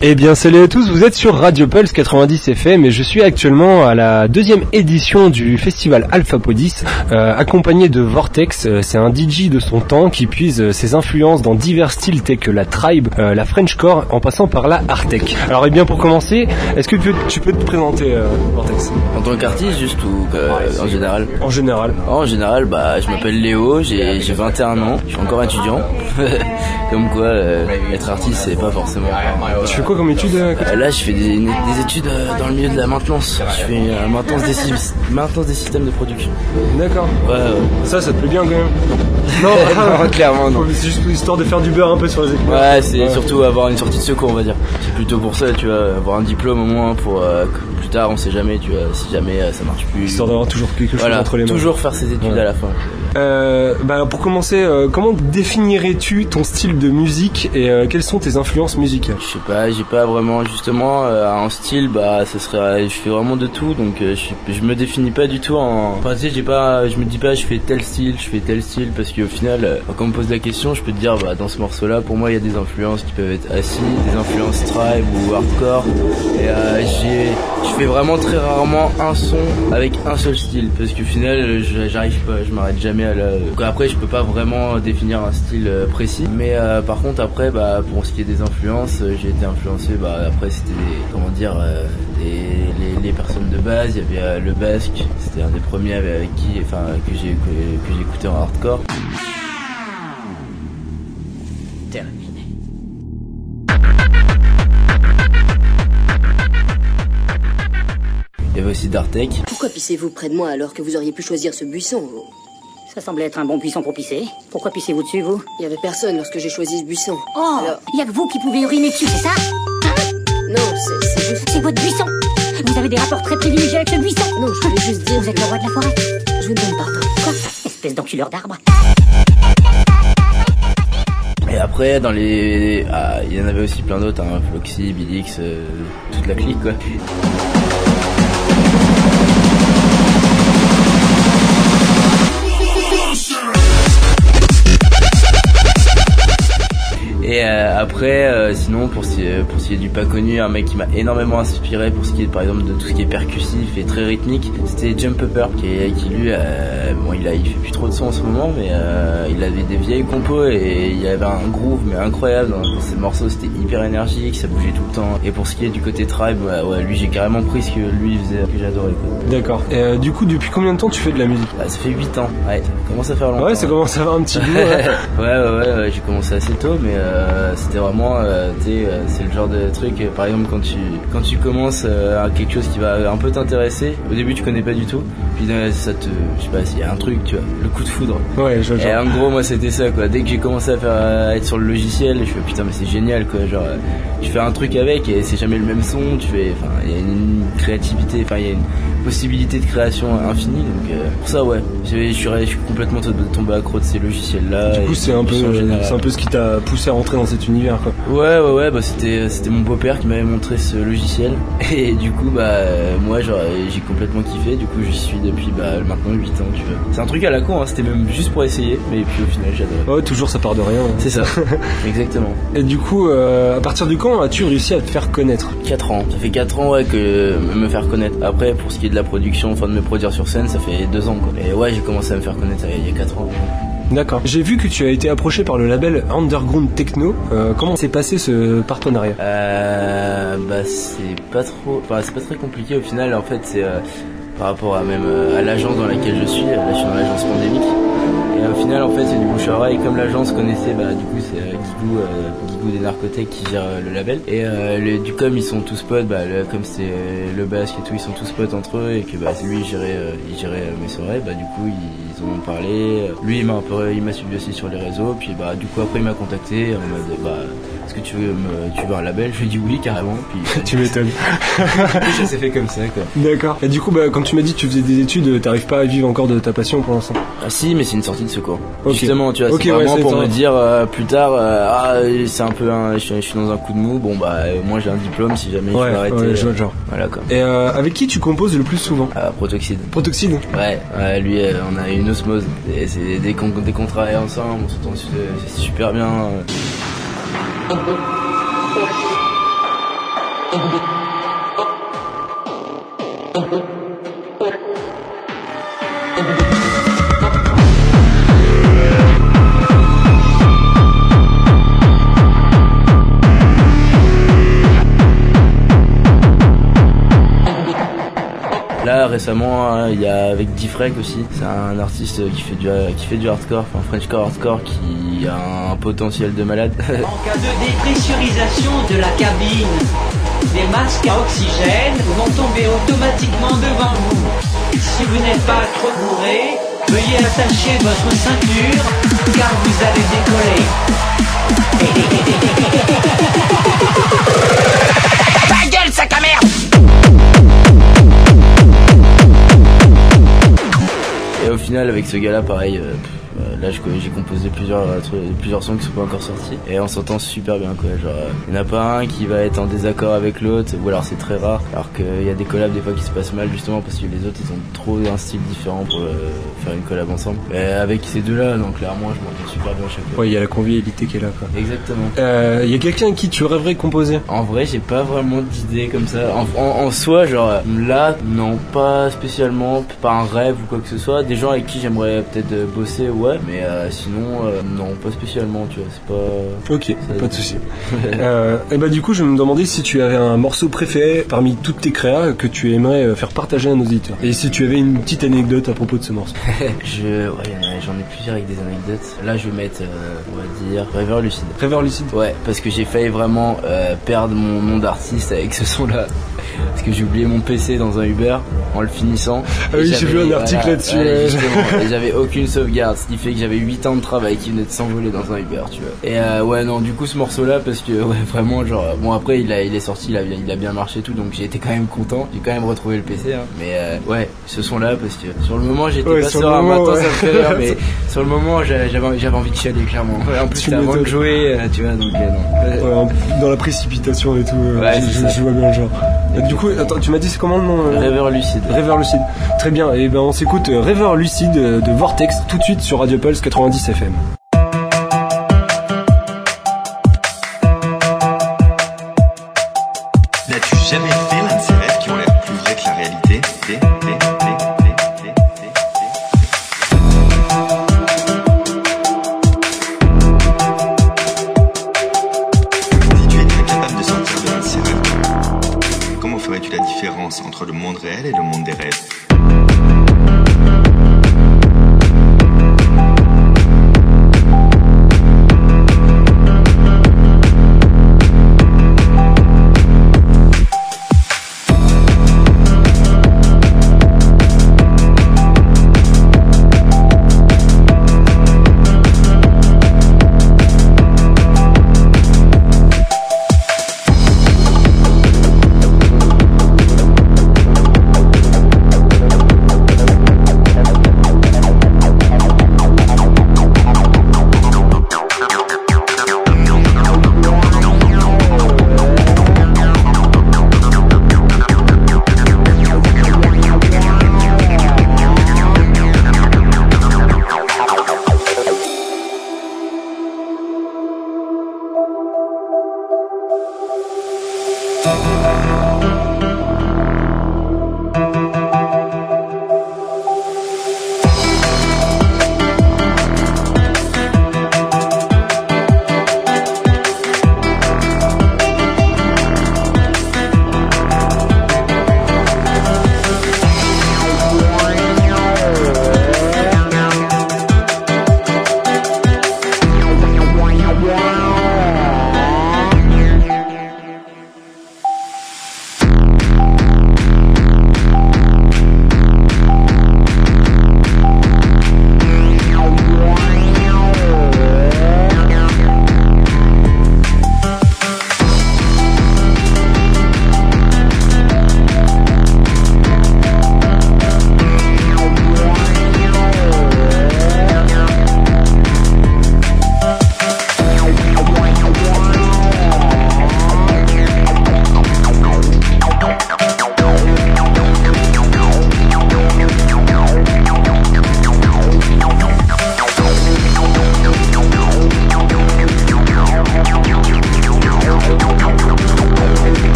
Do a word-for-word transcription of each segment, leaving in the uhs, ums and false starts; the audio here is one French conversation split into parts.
Eh bien salut à tous, vous êtes sur Radio Pulse quatre-vingt-dix F M et je suis actuellement à la deuxième édition du festival Alphapodis, euh, accompagné de Vortex. C'est un D J de son temps qui puise ses influences dans divers styles tels que la tribe, euh, la Frenchcore, en passant par la hardtech. Alors eh bien pour commencer, est-ce que tu peux, tu peux te présenter euh, Vortex? En tant qu'artiste juste ou euh, en général? En général. Oh, en général, bah je m'appelle Léo, j'ai j'ai vingt et un ans, je suis encore étudiant. Comme quoi, euh, être artiste c'est pas forcément. Tu fais quoi comme études euh, Là je fais des, des études euh, dans le milieu de la maintenance. Je fais euh, maintenance, des, maintenance des systèmes de production. D'accord. Ouais, ouais. Ça, ça te plaît bien quand même? Non, non, clairement non. C'est juste histoire de faire du beurre un peu sur les écoles. Ouais, c'est ouais. Surtout avoir une sortie de secours, on va dire. C'est plutôt pour ça, tu vois, avoir un diplôme au moins pour euh, plus tard, on sait jamais, tu vois, si jamais euh, ça marche plus. Histoire d'avoir toujours quelque chose voilà, entre les mains. Toujours faire ses études ouais. à la fin. Euh, bah pour commencer, euh, comment définirais-tu ton style de musique et euh, quelles sont tes influences musicales? Je sais pas, j'ai pas vraiment justement euh, un style, bah ce serait, je fais vraiment de tout, donc euh, je, je me définis pas du tout en. Enfin tu sais, j'ai pas, je me dis pas je fais tel style, je fais tel style parce qu'au final, euh, quand on me pose la question, je peux te dire bah dans ce morceau-là, pour moi il y a des influences qui peuvent être acides, des influences tribe ou hardcore, et euh, j'ai, je fais vraiment très rarement un son avec un seul style parce qu'au final, j'arrive pas, je m'arrête jamais. Donc après je peux pas vraiment définir un style précis, mais euh, par contre après bah pour ce qui est des influences, j'ai été influencé, bah après c'était des, comment dire euh, des, les, les personnes de base. Il y avait euh, le Basque, c'était un des premiers avec qui enfin que j'ai que, que j'écoutais en hardcore. Terminé. Il y avait aussi Dartech. Pourquoi pissez-vous près de moi alors que vous auriez pu choisir ce buisson? Ça semblait être un bon buisson pour pisser. Pourquoi pissez-vous dessus, vous? Il y avait personne lorsque j'ai choisi ce buisson. Oh, alors... il y a que vous qui pouvez uriner dessus, c'est ça? Non, c'est, c'est juste... C'est votre buisson. Vous avez des rapports très privilégiés avec le buisson. Non, je voulais juste dire... Vous êtes le roi de la forêt. Je vous demande pardon. Quoi? Espèce d'enculeur d'arbre. Et après, dans les... Ah, il y en avait aussi plein d'autres, hein. Floxy, Billix, euh, toute la clique, quoi. Et euh, après, euh, sinon pour ce, qui est, pour ce qui est du pas connu, un mec qui m'a énormément inspiré pour ce qui est par exemple de tout ce qui est percussif et très rythmique, c'était Jump Upper, qui, est, qui lui, euh, bon il a, il fait plus trop de son en ce moment, mais euh, il avait des vieilles compos et il y avait un groove mais incroyable dans ces morceaux, c'était hyper énergique, ça bougeait tout le temps. Et pour ce qui est du côté tribe, ouais, ouais lui j'ai carrément pris ce que lui faisait, que j'adorais. D'accord. Et euh, du coup, depuis combien de temps tu fais de la musique? Bah, ça fait huit ans, ouais, ça commence à faire longtemps. Ouais, ça ouais. commence à faire un petit bout. Ouais, ouais, ouais, ouais, ouais, j'ai commencé assez tôt, mais euh, Euh, c'était vraiment euh, tu sais euh, c'est le genre de truc euh, par exemple quand tu quand tu commences euh, à quelque chose qui va un peu t'intéresser, au début tu connais pas du tout, puis euh, ça te je sais pas s'il y a un truc, tu vois, le coup de foudre. Ouais, je vois. Et en gros moi c'était ça quoi, dès que j'ai commencé à faire à être sur le logiciel, je fais putain mais c'est génial quoi, genre euh, je fais un truc avec et c'est jamais le même son, tu fais enfin il y a une créativité, enfin il y a une possibilité de création infinie, donc euh, pour ça ouais, je suis je suis complètement tombé accro de ces logiciels là. Du coup c'est un peu c'est un peu ce qui t'a poussé à rentrer dans cet univers quoi. Ouais ouais ouais bah c'était c'était mon beau-père qui m'avait montré ce logiciel et du coup bah euh, moi genre j'ai complètement kiffé, du coup j'y suis depuis bah maintenant huit ans tu vois. C'est un truc à la con hein, c'était même juste pour essayer, mais puis au final j'adore. Ouais toujours ça part de rien. Hein. C'est ça. Exactement. Et du coup euh, à partir de quand as-tu réussi à te faire connaître? quatre ans. Ça fait quatre ans ouais que me faire connaître. Après pour ce qui est de la production, enfin de me produire sur scène, ça fait deux ans quoi. Et ouais j'ai commencé à me faire connaître il y a quatre ans. D'accord. J'ai vu que tu as été approché par le label Underground Techno. Euh, comment s'est passé ce partenariat? Euh, bah c'est pas trop, enfin c'est pas très compliqué au final. En fait c'est euh, par rapport à même euh, à l'agence dans laquelle je suis. Là je suis dans l'agence Pandémique. Et au final en fait c'est du bouche à oreille. Comme l'agence connaissait, bah du coup c'est euh, Guigou, euh, Guigou des Narcotech qui gère euh, le label. Et euh, les, du comme ils sont tous potes, bah le, comme c'est euh, le Basque et tout, ils sont tous potes entre eux et que bah lui il gérait, euh, il gérait euh, mes soirées. Bah du coup ils on en parlé, lui il m'a un peu, il m'a suivi aussi sur les réseaux, puis bah du coup après il m'a contacté en mode bah est-ce que tu veux me, tu veux un label? Je lui ai dit oui carrément, puis tu m'étonnes. Ça s'est fait comme ça quoi. D'accord. Et du coup bah quand tu m'as dit que tu faisais des études, t'arrives pas à vivre encore de ta passion pour l'instant? Ah si, mais c'est une sortie de secours. Okay. Justement tu vois, okay, c'est vraiment ouais, pour me dire euh, plus tard euh, ah c'est un peu un, je, suis, je suis dans un coup de mou, bon bah euh, moi j'ai un diplôme si jamais ouais, je veux arrêter. Ouais, je vois euh, le genre. Voilà quoi. Et euh, avec qui tu composes le plus souvent? euh, Protoxide. Protoxide. Ouais, ouais lui euh, on a une osmose. Et c'est dès qu'on, dès qu'on travaille ensemble, on s'entend super bien. Là récemment il y a avec Diffrek aussi, c'est un artiste qui fait du qui fait du hardcore, enfin Frenchcore hardcore, qui a un potentiel de malade. En cas de dépressurisation de la cabine, les masques à oxygène vont tomber automatiquement devant vous. Si vous n'êtes pas trop bourré, veuillez attacher votre ceinture car vous allez décoller. Ta gueule, sac à merde! Et au final avec ce gars là pareil, euh, là j'ai composé plusieurs, euh, plusieurs sons qui sont pas encore sortis et on s'entend super bien quoi, genre il euh, n'y en a pas un qui va être en désaccord avec l'autre, ou alors c'est très rare, alors qu'il y a des collabs des fois qui se passent mal justement parce que les autres ils ont trop un style différent pour euh, faire une collab ensemble. Et avec ces deux là, donc clairement je m'entends super bien à chaque fois. Ouais, il y a la convivialité qui est là quoi. Exactement. Il euh, y a quelqu'un qui tu rêverais composer? En vrai j'ai pas vraiment d'idée comme ça, en, en, en soi genre là non pas spécialement, pas un rêve ou quoi que ce soit, des gens avec qui j'aimerais peut-être euh, bosser ouais, mais euh, sinon euh, non pas spécialement tu vois, c'est pas... Ok, ça, pas de soucis. euh, et bah du coup je me demandais si tu avais un morceau préféré parmi toutes tes créas que tu aimerais faire partager à nos auditeurs, et si tu avais une petite anecdote à propos de ce morceau. je, ouais, j'en ai plusieurs avec des anecdotes. Là je vais mettre euh, on va dire Rêveur Lucide. Rêveur Lucide. Ouais, parce que j'ai failli vraiment euh, perdre mon nom d'artiste avec ce son là, parce que j'ai oublié mon P C dans un Uber en le finissant. Ah oui, j'ai vu un article voilà, là-dessus. Ouais, justement, et j'avais aucune sauvegarde, ce qui fait que j'avais huit ans de travail qui venait de s'envoler dans un Uber, tu vois. Et euh, ouais non, du coup ce morceau là, parce que ouais vraiment genre bon après il a il est sorti, il a, il a bien marché et tout, donc j'ai été quand même content, j'ai quand même retrouvé le P C hein. Mais euh, ouais ce son là, parce que sur le moment j'étais ouais, pas serein, maintenant ouais. ça me fait rire, mais sur le moment j'avais j'avais envie de chialer clairement. Ouais, en plus c'était avant de jouer, euh, tu vois, donc euh, non. Ouais, dans la précipitation et tout, euh, ouais, je, je, je vois bien le genre. Et du coup, attends, tu m'as dit c'est comment le nom euh... Rêveur Lucide. Rêveur Lucide. Très bien, et ben on s'écoute Rêveur Lucide de Vortex tout de suite sur Radio Pulse quatre-vingt-dix F M. N'as-tu jamais fait l'un de ces rêves qui ont l'air plus vrais que la réalité? Si tu étais incapable de sortir de l'un de ces rêves, comment ferais-tu la différence entre le monde réel et le monde des rêves?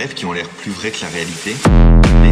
rêves qui ont l'air plus vrais que la réalité. Mais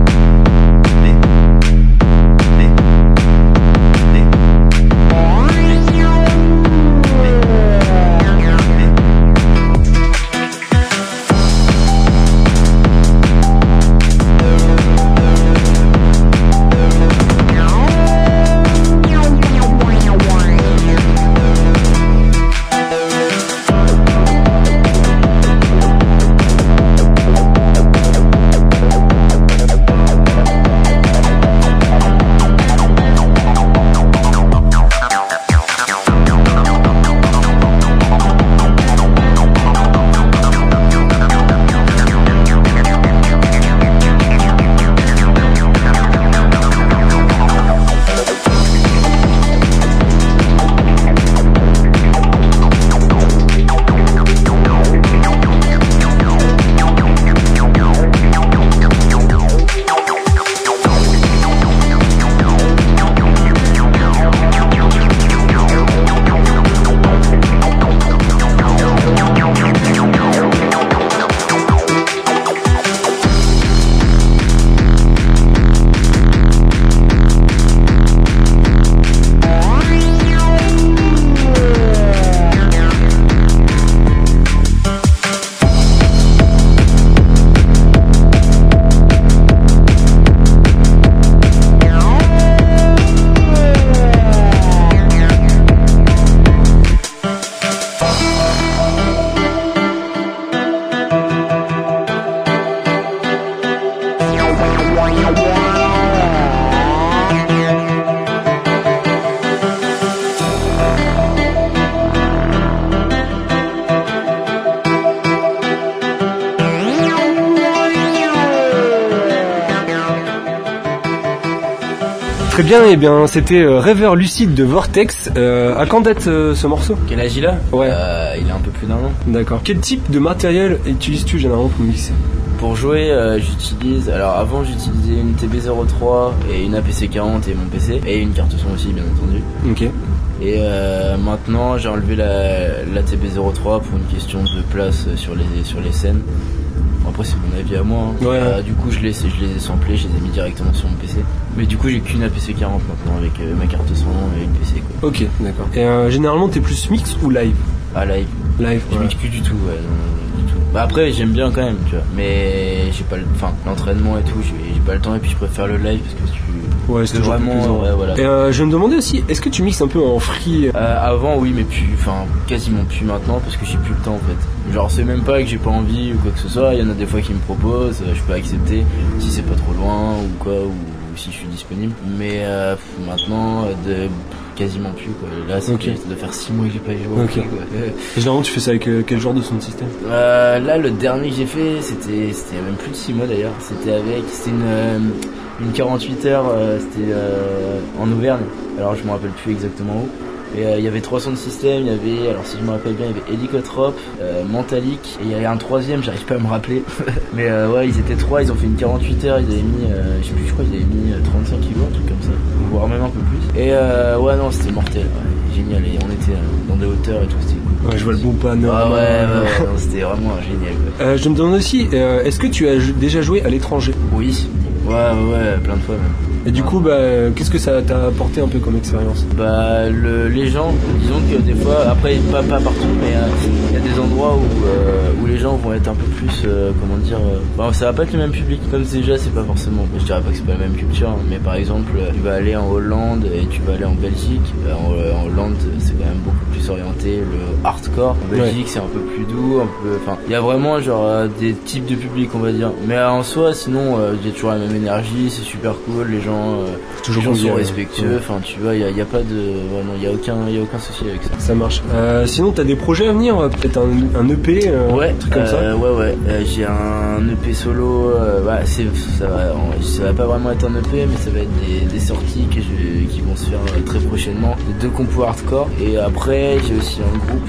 Très bien, et eh bien c'était euh, Rêveur lucide de Vortex. Euh, à quand date euh, ce morceau? Quel âge il a? Ouais. Euh, il a un peu plus d'un an. D'accord. Quel type de matériel utilises-tu généralement pour mixer? Pour jouer, euh, j'utilise. Alors avant, j'utilisais une T B zéro trois et une A P C quarante et mon P C et une carte son aussi, bien entendu. Ok. Et euh, maintenant, j'ai enlevé la, la T B zéro trois pour une question de place sur les sur les scènes. Après, c'est mon avis à moi. Hein. Ouais. Euh, du coup, je les, je les ai samplés, je les ai mis directement sur mon P C. Mais du coup, j'ai qu'une A P C quarante maintenant avec euh, ma carte son et une P C. Quoi. Ok, d'accord. Et euh, généralement, t'es plus mix ou live? Ah, live. Live. Je ouais. mixe plus du tout, ouais. Non, du tout. Bah après, j'aime bien quand même, tu vois. Mais j'ai pas le, enfin, l'entraînement et tout, j'ai, j'ai pas le temps et puis je préfère le live parce que tu. Ouais, c'est toujours vraiment. plus plaisant. Ouais, voilà. Et euh, je me demandais aussi, est-ce que tu mixes un peu en free? Euh, avant, oui, mais plus, enfin, quasiment plus maintenant parce que j'ai plus le temps en fait. Genre, c'est même pas que j'ai pas envie ou quoi que ce soit. Il y en a des fois qui me proposent, je peux accepter si c'est pas trop loin ou quoi, ou si je suis disponible. Mais euh, maintenant, de quasiment plus quoi. Là, c'est okay. Ça doit faire six mois que j'ai pas joué. Okay. Et généralement, tu fais ça avec euh, quel genre de son système? euh, Là, le dernier que j'ai fait, c'était, c'était même plus de six mois d'ailleurs. C'était avec, c'était une. Euh, Une quarante-huit heures, euh, c'était euh, en Auvergne, alors je me rappelle plus exactement où. Et il euh, y avait trois sons de système, il y avait, alors si je me rappelle bien, il y avait Helicotrop, euh, Mentalic, et il y avait un troisième, j'arrive pas à me rappeler. Mais euh, ouais, ils étaient trois, ils ont fait une quarante-huit heures, ils avaient mis, euh, je sais plus, je crois qu'ils avaient mis trente-cinq kilos, un truc comme ça, voire même un peu plus. Et euh, ouais, non, c'était mortel, ouais, génial, et on était euh, dans des hauteurs et tout, c'était cool. Ouais, je vois le bon panorama. Ah ouais, ouais, ouais, non, c'était vraiment génial. Ouais. Euh, je me demande aussi, euh, est-ce que tu as déjà joué à l'étranger? Oui. Ouais, ouais, ouais, plein de fois même. Et du coup, bah, qu'est-ce que ça t'a apporté un peu comme expérience? Bah, le, les gens, disons que des fois, après, pas, pas partout, mais il euh, y a des endroits où, euh, où les gens vont être un peu plus, euh, comment dire, euh, bon, ça va pas être le même public. Comme déjà, c'est pas forcément, je dirais pas que c'est pas la même culture, hein, mais par exemple, tu vas aller en Hollande et tu vas aller en Belgique. En, en Hollande, c'est quand même beaucoup plus orienté, le hardcore. En Belgique, ouais. C'est un peu plus doux, un peu, enfin, il y a vraiment genre euh, des types de public, on va dire. Mais euh, en soi, sinon, il euh, y a toujours la même énergie, c'est super cool, les gens. Euh, toujours les gens sont bien, respectueux, enfin ouais. Tu vois, il y, y a pas de, ouais, non, il y a aucun, il y a aucun souci avec ça. Ça marche. Euh, sinon, t'as des projets à venir, peut-être un, un E P, euh, ouais, un truc comme euh, ça. Ouais, ouais. Euh, j'ai un E P solo. Euh, bah, c'est, ça va, ça va pas vraiment être un E P, mais ça va être des, des sorties que je, qui vont se faire très prochainement. Deux compos hardcore. Et après, j'ai aussi un groupe que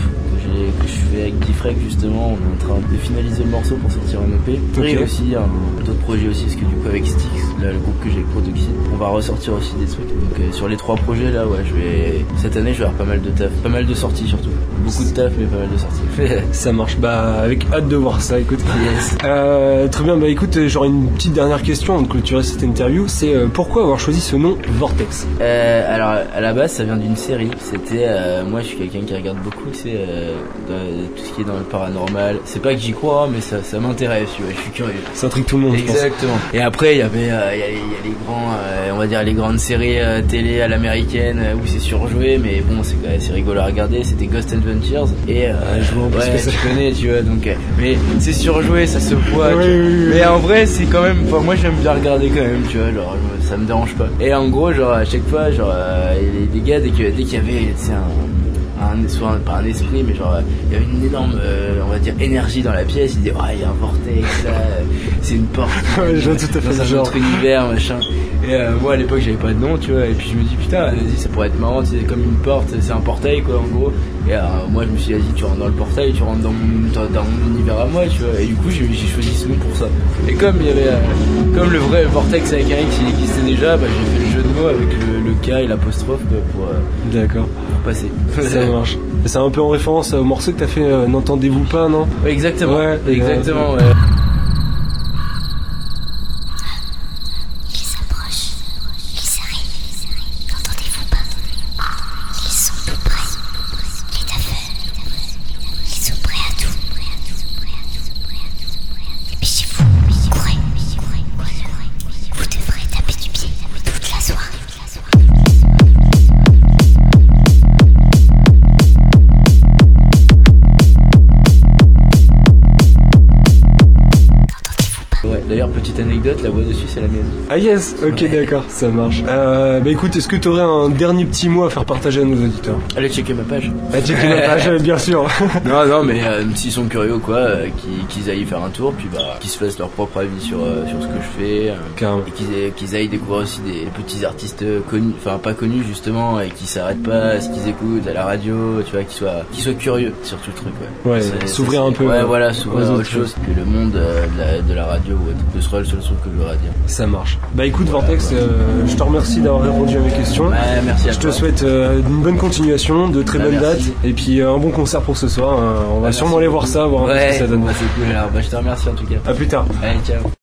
projet que je fais avec Diffrec justement, on est en train de finaliser le morceau pour sortir un E P. Okay. Et aussi un, d'autres projets aussi, parce que du coup avec Styx, là, le groupe que j'ai avec Protoxide, on va ressortir aussi des trucs. Donc euh, sur les trois projets là, ouais, je vais cette année je vais avoir pas mal de taf, pas mal de sorties surtout. Beaucoup de taf mais pas mal de sorties. Ça marche, bah avec hâte de voir ça, écoute. Yes. Euh, très bien, bah écoute, j'aurais une petite dernière question avant de clôturer cette interview, c'est euh, pourquoi avoir choisi ce nom Vortex? Euh, alors à la base ça vient d'une série, c'était euh, moi je suis quelqu'un qui regarde beaucoup, tu sais, euh, de, tout ce qui est dans le paranormal, c'est pas que j'y crois mais ça, ça m'intéresse, tu vois, je suis curieux. Ça intrigue tout le monde. Exactement. Et après il y avait euh, il y a les, il y a les grands euh, on va dire les grandes séries euh, télé à l'américaine euh, où c'est surjoué mais bon c'est c'est rigolo à regarder, c'était Ghost Adventures et euh, ouais, je vois ouais, que ça... tu connais, tu vois, donc euh, mais c'est surjoué, ça se voit. Oui, tu oui, oui, mais en vrai c'est quand même, enfin, moi j'aime bien regarder quand même, tu vois, genre ça me dérange pas. Et en gros genre à chaque fois genre euh, les, les gars dès que dès qu'il y avait tu sais un Un, soit un, pas un esprit mais genre il y avait une énorme euh, on va dire énergie dans la pièce, il disait oh il y a un vortex là, euh, c'est une porte ouais, je vois tout à fait dans un genre. autre univers machin. Et euh, moi à l'époque j'avais pas de nom, tu vois, et puis je me dis putain vas-y ça pourrait être marrant, c'est comme une porte, c'est un portail quoi en gros. Et euh, moi je me suis dit vas-y tu rentres dans le portail, tu rentres dans mon, dans, dans mon univers à moi, tu vois, et du coup j'ai, j'ai choisi ce nom pour ça. Et comme il y avait euh, comme le vrai vortex avec un X il existait déjà, bah j'ai fait le jeu de mots avec le, le K et l'apostrophe quoi, pour, euh, d'accord, pour passer. Ça marche. C'est un peu en référence au morceau que t'as fait euh, N'entendez-vous pas, non? Ouais, exactement, ouais, exactement, euh, ouais. D'ailleurs, petite anecdote, la voix dessus c'est la mienne. Ah yes, ok ouais. D'accord, ça marche. Euh, bah écoute, est-ce que tu aurais un dernier petit mot à faire partager à nos auditeurs? Allez checker ma page. Allez checker ma page, bien sûr. Non, non, mais euh, s'ils sont curieux ou quoi, euh, qu'ils, qu'ils aillent faire un tour, puis bah qu'ils se fassent leur propre avis sur, euh, sur ce que je fais. Euh, Carrément. Et qu'ils, aient, qu'ils aillent découvrir aussi des petits artistes connus, enfin pas connus justement, et qui s'arrêtent pas à ce qu'ils écoutent à la radio, tu vois, qu'ils soient, qu'ils soient curieux sur tout le truc, ouais. Ouais, c'est, s'ouvrir c'est, un peu. Ouais, euh, voilà, s'ouvrir à autre chose que le monde euh, de, la, de la radio, ouais. Ce sera le seul truc que j'aurai à dire. Ça marche. Bah écoute voilà, Vortex, voilà. Euh, je te remercie d'avoir répondu à mes questions. Ouais, merci à je toi. te souhaite euh, une bonne continuation, de très bah, bonnes merci. dates, et puis euh, un bon concert pour ce soir. Euh, on va bah, sûrement aller voir ça, voir un ouais, peu ce que ça donne. Bah, c'est cool. Alors, bah, je te remercie en tout cas. À plus tard. Allez, ciao.